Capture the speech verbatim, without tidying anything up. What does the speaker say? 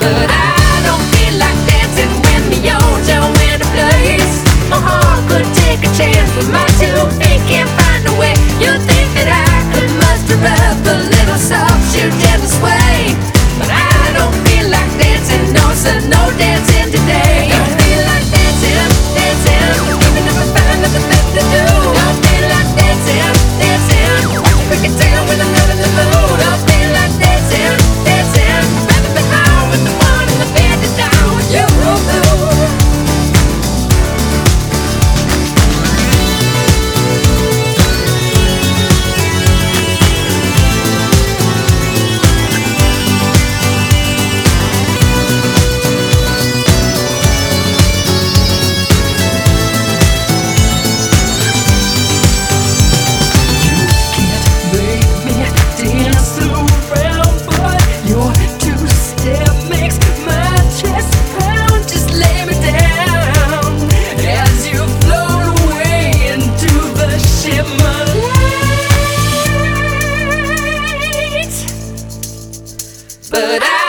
But I don't feel like dancing when the odds are in a place. My heart could take a chance, but my two feet can't find a way. You think that I could muster up a little soft shoe gentle sway, but I don't feel like dancing, no son, no dancing today. Don't feel like dancing, dancing, even if I find nothing left to do. Don't feel like dancing, dancing, we can tell when I'm not in the mood. Don't feel like dancing, dancing, rather be home with the one in the bed is down with you. But I